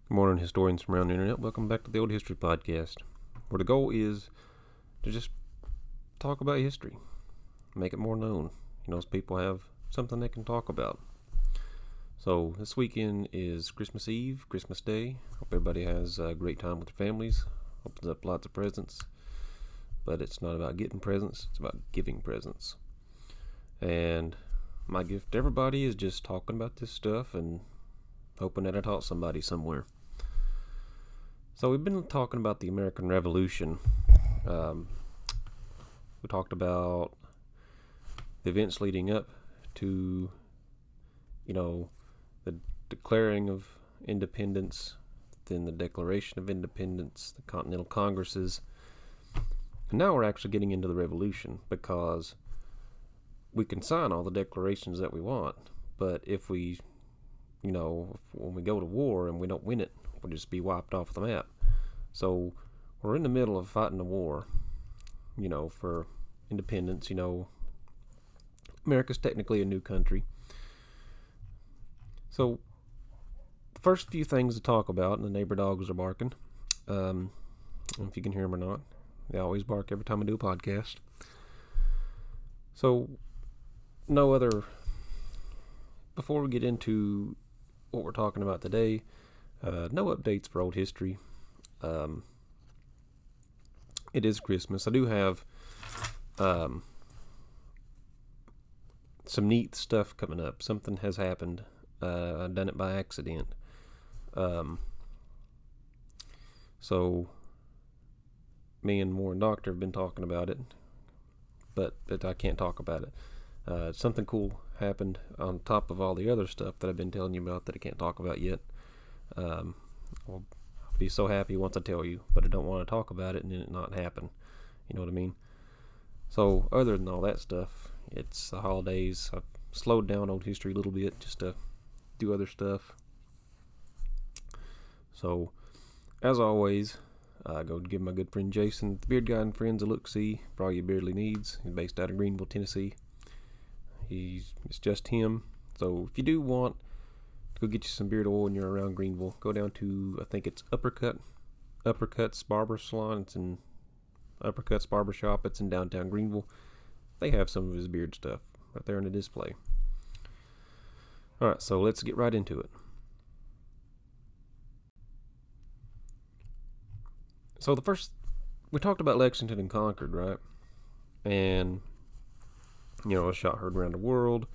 Good morning, historians from around the internet. Welcome back to the Old History Podcast, where the goal is to just talk about history, make it more known. So people have something they can talk about. So this weekend is Christmas Eve, Christmas Day. Hope everybody has a great time with their families, opens up lots of presents. But it's not about getting presents, it's about giving presents. And my gift to everybody is just talking about this stuff and hoping that I taught somebody somewhere. So we've been talking about the American Revolution. We talked about the events leading up to, the declaring of independence, then the Declaration of Independence, the Continental Congresses. And now we're actually getting into the Revolution, because we can sign all the declarations that we want, but if we, when we go to war and we don't win it, we'll just be wiped off the map. So we're in the middle of fighting a war, for independence. America's technically a new country. So the first few things to talk about, and the neighbor dogs are barking. If you can hear them or not, they always bark every time I do a podcast. So before we get into what we're talking about today, no updates for old history. It is Christmas. I do have some neat stuff coming up. Something has happened. I've done it by accident. So me and Warren Doctor have been talking about it, but I can't talk about it. Something cool happened on top of all the other stuff that I've been telling you about that I can't talk about yet. I'll be so happy once I tell you, but I don't want to talk about it and then it not happen. You know what I mean? So other than all that stuff, it's the holidays. I've slowed down old history a little bit just to do other stuff. So as always, go give my good friend Jason, the Beard Guy and Friends, a look-see for all your beardly needs. He's based out of Greenville, Tennessee. It's just him. So if you do want to go get you some beard oil when you're around Greenville, go down to, I think it's Uppercuts Barber Salon. It's in Uppercuts Barber Shop. It's in downtown Greenville. They have some of his beard stuff right there in the display. Alright, so let's get right into it. So we talked about Lexington and Concord, right? And a shot heard around the world.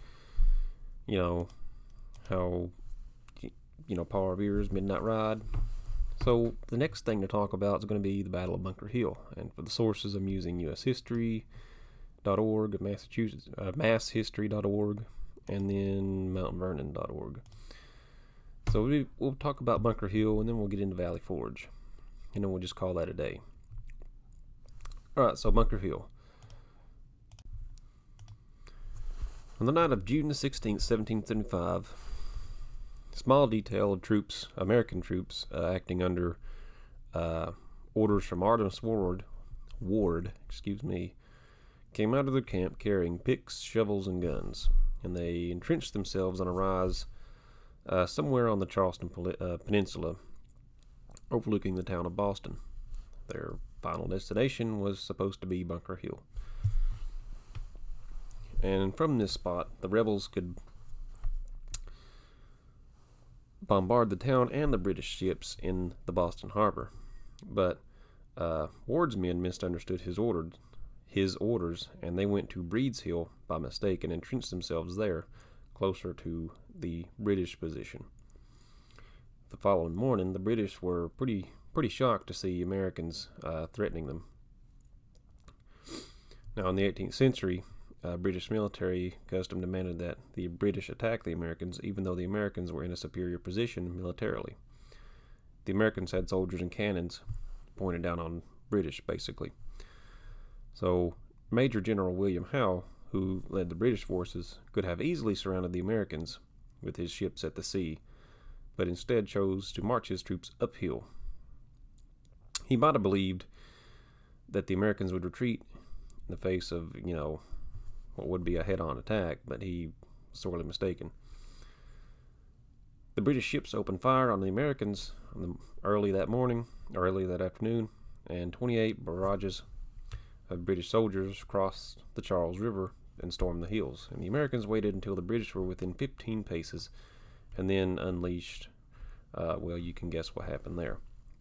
How Paul Revere's Midnight Ride. So the next thing to talk about is going to be the Battle of Bunker Hill. And for the sources, I'm using ushistory.org, Massachusetts, masshistory.org, and then mountvernon.org. So we'll talk about Bunker Hill, and then we'll get into Valley Forge. And then we'll just call that a day. Alright, so Bunker Hill. On the night of June the 16th, 1775, small detail of troops, American troops, acting under orders from Artemas Ward, came out of their camp carrying picks, shovels, and guns, and they entrenched themselves on a rise somewhere on the Charleston Peninsula, overlooking the town of Boston. Their final destination was supposed to be Bunker Hill. And from this spot, the rebels could bombard the town and the British ships in the Boston harbor. But Ward's men misunderstood his orders, and they went to Breed's Hill by mistake and entrenched themselves there, closer to the British position. The following morning, the British were pretty shocked to see Americans threatening them. Now, in the 18th century, British military custom demanded that the British attack the Americans, even though the Americans were in a superior position militarily. The Americans had soldiers and cannons pointed down on British, basically. So Major General William Howe, who led the British forces, could have easily surrounded the Americans with his ships at the sea, but instead chose to march his troops uphill. He might have believed that the Americans would retreat in the face of, what would be a head-on attack, but he was sorely mistaken. The The British ships opened fire on the Americans early that morning, or early that afternoon, and 28 barrages of British soldiers crossed the Charles River and stormed the hills. And the Americans waited until the British were within 15 paces and then unleashed. Well, you can guess what happened there.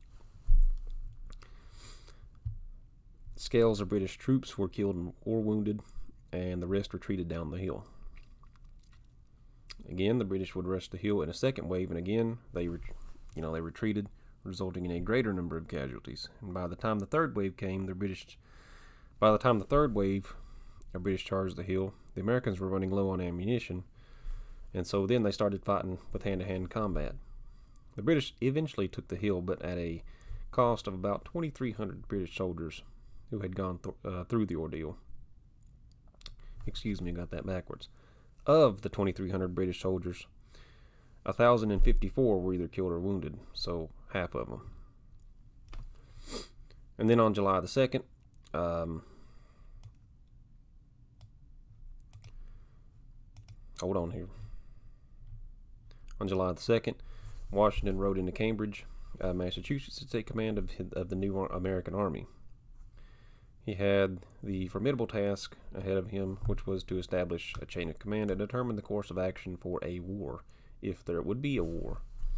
Scales of British troops were killed or wounded, and the rest retreated down the hill. Again, the British would rush the hill in a second wave, and again they retreated, resulting in a greater number of casualties. And by the time the third wave of British charged the hill, the Americans were running low on ammunition, and so then they started fighting with hand-to-hand combat. The British eventually took the hill, but at a cost of about 2,300 British soldiers who had gone through the ordeal. Excuse me, I got that backwards. Of the 2,300 British soldiers, 1,054 were either killed or wounded, so half of them. And then on July the 2nd, hold on here. On July the 2nd, Washington rode into Cambridge, Massachusetts, to take command of the new American Army. He had the formidable task ahead of him, which was to establish a chain of command and determine the course of action for a war, if there would be a war.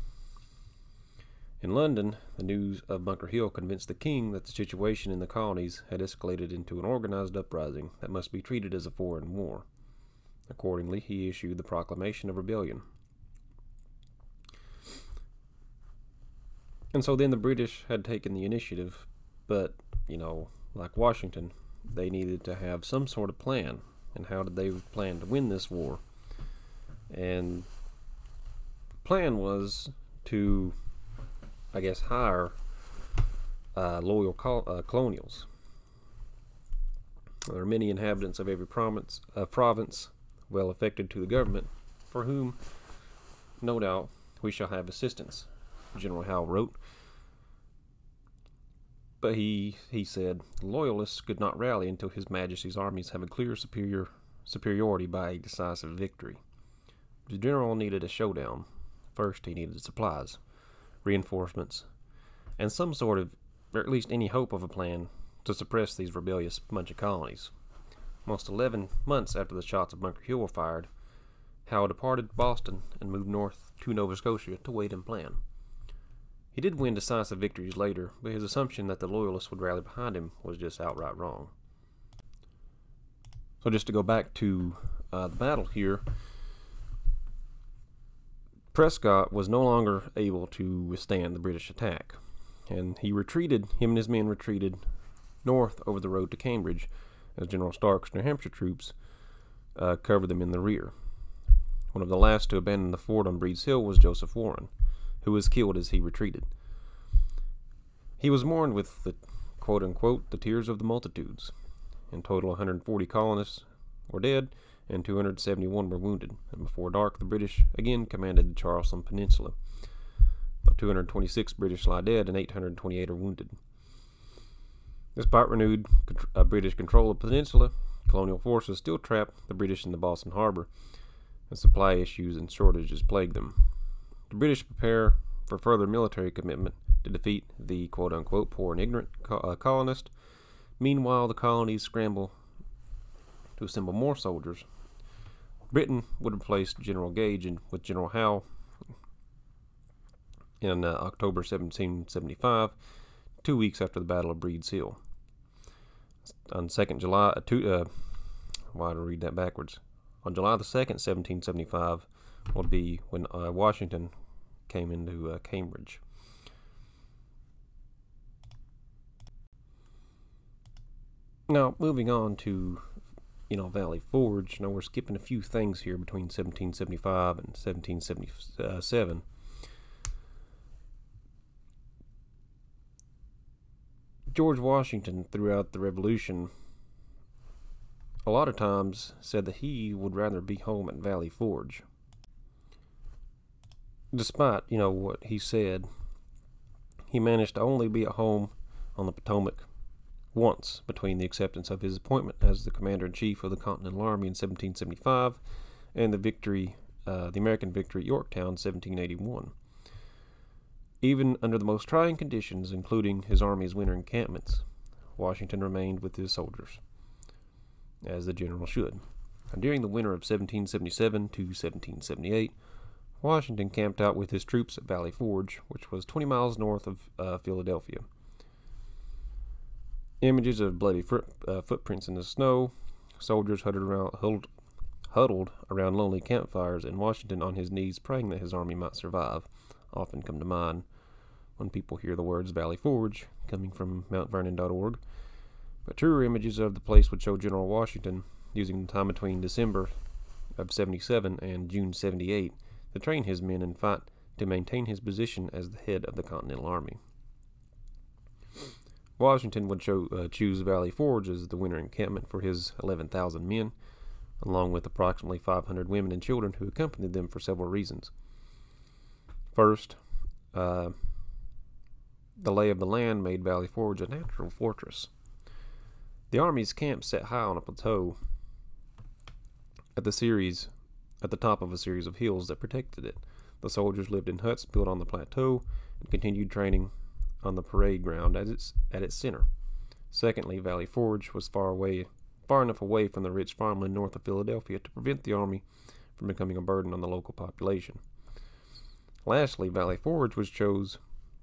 In London, the news of Bunker Hill convinced the king that the situation in the colonies had escalated into an organized uprising that must be treated as a foreign war. Accordingly, he issued the Proclamation of Rebellion. And so then the British had taken the initiative, but, like Washington, they needed to have some sort of plan. And how did they plan to win this war? And the plan was to, hire loyal colonials. There are many inhabitants of every province well affected to the government, for whom, no doubt, we shall have assistance, General Howe wrote. But he said, the Loyalists could not rally until His Majesty's armies have a clear superiority by a decisive victory. The general needed a showdown. First, he needed supplies, reinforcements, and some sort of, or at least any hope of a plan to suppress these rebellious bunch of colonies. Almost 11 months after the shots of Bunker Hill were fired, Howe departed Boston and moved north to Nova Scotia to wait and plan. He did win decisive victories later, but his assumption that the Loyalists would rally behind him was just outright wrong. So just to go back to the battle here, Prescott was no longer able to withstand the British attack, and him and his men retreated north over the road to Cambridge, as General Stark's New Hampshire troops covered them in the rear. One of the last to abandon the fort on Breed's Hill was Joseph Warren, who was killed as he retreated. He was mourned with the quote-unquote the tears of the multitudes. In total, 140 colonists were dead and 271 were wounded, and before dark the British again commanded the Charleston Peninsula. 226 British lie dead and 828 are wounded. Despite renewed British control of the peninsula, colonial forces still trapped the British in the Boston harbor, and supply issues and shortages plagued them. The British prepare for further military commitment to defeat the quote-unquote poor and ignorant colonists. Meanwhile, the colonies scramble to assemble more soldiers. Britain would replace General Gage with General Howe in October 1775, 2 weeks after the Battle of Breed's Hill. On 2nd July, why did I read that backwards? On July the 2nd, 1775, would be when Washington came into Cambridge. Now, moving on to, Valley Forge. Now, we're skipping a few things here between 1775 and 1777. George Washington, throughout the Revolution, a lot of times said that he would rather be home at Valley Forge. Despite, what he said, he managed to only be at home on the Potomac once between the acceptance of his appointment as the Commander-in-Chief of the Continental Army in 1775 and the victory the American victory at Yorktown, 1781. Even under the most trying conditions, including his army's winter encampments, Washington remained with his soldiers, as the general should. And during the winter of 1777 to 1778, Washington camped out with his troops at Valley Forge, which was 20 miles north of Philadelphia. Images of bloody footprints in the snow, soldiers huddled around lonely campfires, and Washington on his knees praying that his army might survive, often come to mind when people hear the words Valley Forge, coming from MountVernon.org. But truer images of the place would show General Washington using the time between December of 77 and June 78 to train his men and fight to maintain his position as the head of the Continental Army. Washington would choose Valley Forge as the winter encampment for his 11,000 men, along with approximately 500 women and children who accompanied them for several reasons. First, the lay of the land made Valley Forge a natural fortress. The Army's camp sat high on a plateau at the top of a series of hills that protected it. The soldiers lived in huts built on the plateau and continued training on the parade ground at its center. Secondly, Valley Forge was far enough away from the rich farmland north of Philadelphia to prevent the Army from becoming a burden on the local population. Lastly, Valley Forge was chose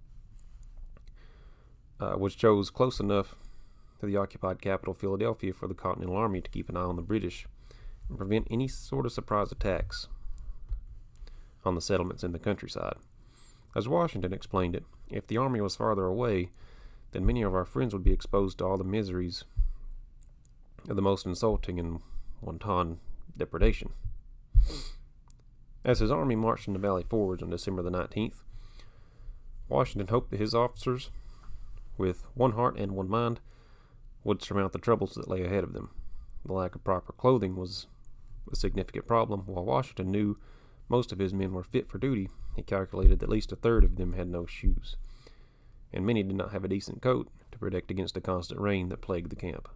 close enough to the occupied capital, Philadelphia, for the Continental Army to keep an eye on the British and prevent any sort of surprise attacks on the settlements in the countryside. As Washington explained it, if the army was farther away, then many of our friends would be exposed to all the miseries of the most insulting and wanton depredation. As his army marched into Valley Forge on December the 19th, Washington hoped that his officers, with one heart and one mind, would surmount the troubles that lay ahead of them. The lack of proper clothing was a significant problem. While Washington knew most of his men were fit for duty, he calculated that at least a third of them had no shoes, and many did not have a decent coat to protect against the constant rain that plagued the camp.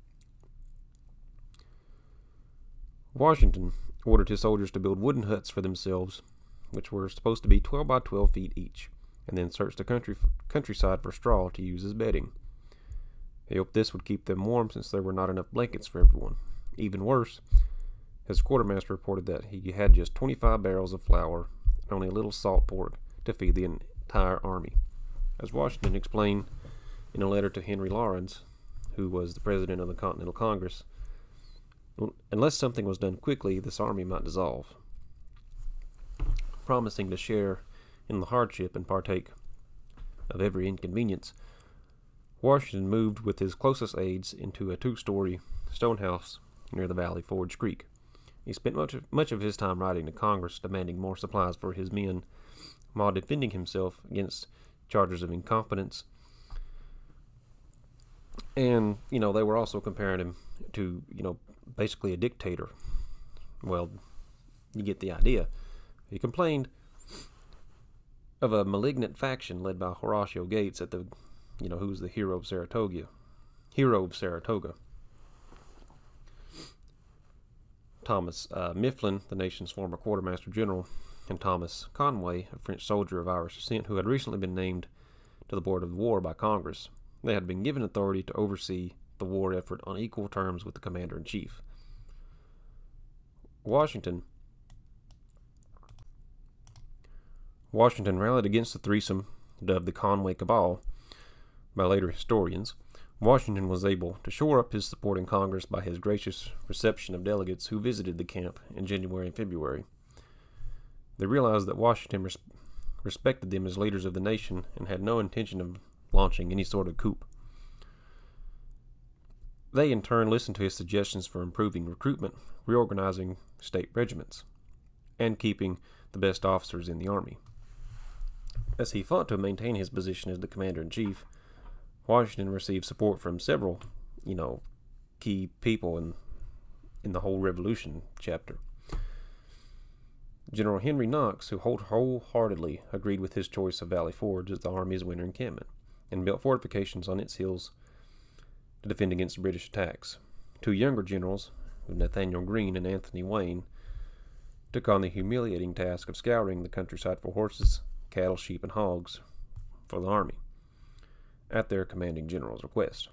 Washington ordered his soldiers to build wooden huts for themselves, which were supposed to be 12 by 12 feet each, and then search the countryside for straw to use as bedding. He hoped this would keep them warm since there were not enough blankets for everyone. Even worse, his quartermaster reported that he had just 25 barrels of flour and only a little salt pork to feed the entire army. As Washington explained in a letter to Henry Laurens, who was the president of the Continental Congress, unless something was done quickly, this army might dissolve. Promising to share in the hardship and partake of every inconvenience, Washington moved with his closest aides into a 2-story stone house near the Valley Forge Creek. He spent much of his time writing to Congress demanding more supplies for his men, while defending himself against charges of incompetence. And, they were also comparing him to, basically a dictator. Well, you get the idea. He complained of a malignant faction led by Horatio Gates who was the hero of Saratoga. Thomas Mifflin, the nation's former quartermaster general, and Thomas Conway, a French soldier of Irish descent who had recently been named to the Board of War by Congress. They had been given authority to oversee the war effort on equal terms with the commander-in-chief. Washington rallied against the threesome dubbed the Conway Cabal by later historians. Washington was able to shore up his support in Congress by his gracious reception of delegates who visited the camp in January and February. They realized that Washington respected them as leaders of the nation and had no intention of launching any sort of coup. They, in turn, listened to his suggestions for improving recruitment, reorganizing state regiments, and keeping the best officers in the army. As he fought to maintain his position as the commander-in-chief, Washington received support from several, key people in the whole Revolution chapter. General Henry Knox, who wholeheartedly agreed with his choice of Valley Forge as the Army's winter encampment, and built fortifications on its hills to defend against British attacks. 2 younger generals, Nathaniel Greene and Anthony Wayne, took on the humiliating task of scouring the countryside for horses, cattle, sheep, and hogs for the army, at their commanding general's request.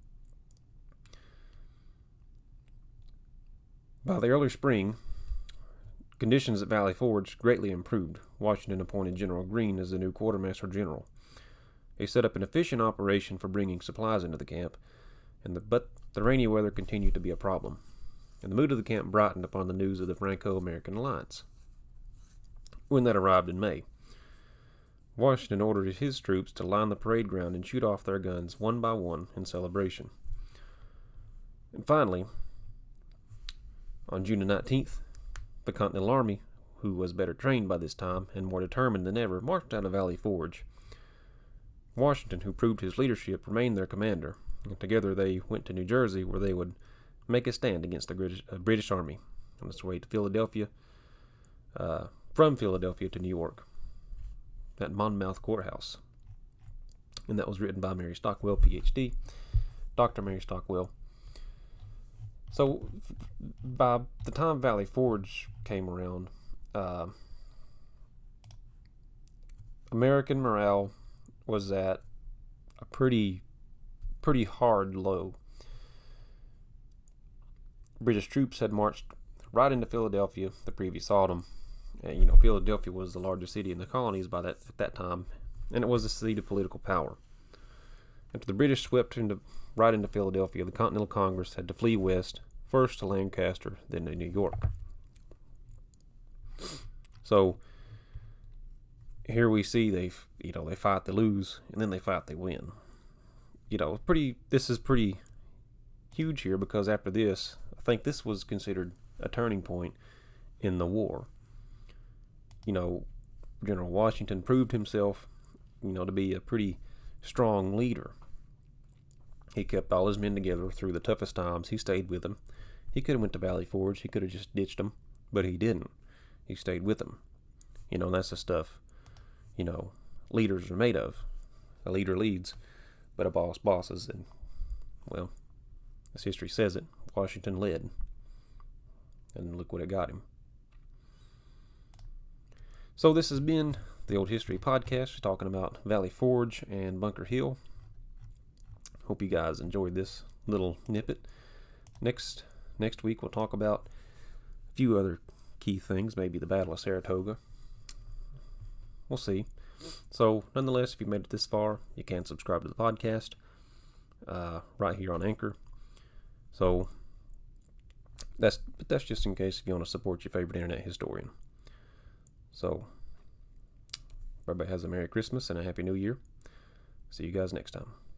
By the early spring, conditions at Valley Forge greatly improved. Washington appointed General Greene as the new quartermaster general. He set up an efficient operation for bringing supplies into the camp, but the rainy weather continued to be a problem, and the mood of the camp brightened upon the news of the Franco-American alliance. When that arrived in May, Washington ordered his troops to line the parade ground and shoot off their guns one by one in celebration. And finally, on June 19th, the Continental Army, who was better trained by this time and more determined than ever, marched out of Valley Forge. Washington, who proved his leadership, remained their commander, and together they went to New Jersey, where they would make a stand against the British Army on its way to Philadelphia, from Philadelphia to New York, at Monmouth Courthouse. And that was written by Mary Stockwell, Ph.D., Dr. Mary Stockwell. So, by the time Valley Forge came around, American morale was at a pretty hard low. British troops had marched right into Philadelphia the previous autumn. And, Philadelphia was the largest city in the colonies at that time, and it was the seat of political power. After the British swept right into Philadelphia, the Continental Congress had to flee west, first to Lancaster, then to New York. So here we see they fight, they lose, and then they fight, they win. This is pretty huge here, because after this, I think this was considered a turning point in the war. General Washington proved himself, to be a pretty strong leader. He kept all his men together through the toughest times. He stayed with them. He could have went to Valley Forge. He could have just ditched them, but he didn't. He stayed with them. That's the stuff, leaders are made of. A leader leads, but a boss bosses. And, well, as history says it, Washington led. And look what it got him. So this has been the Old History Podcast, talking about Valley Forge and Bunker Hill. Hope you guys enjoyed this little snippet. Next week we'll talk about a few other key things, maybe the Battle of Saratoga. We'll see. So nonetheless, if you made it this far, you can subscribe to the podcast right here on Anchor. So that's just in case if you want to support your favorite internet historian. So everybody has a Merry Christmas and a Happy New Year. See you guys next time.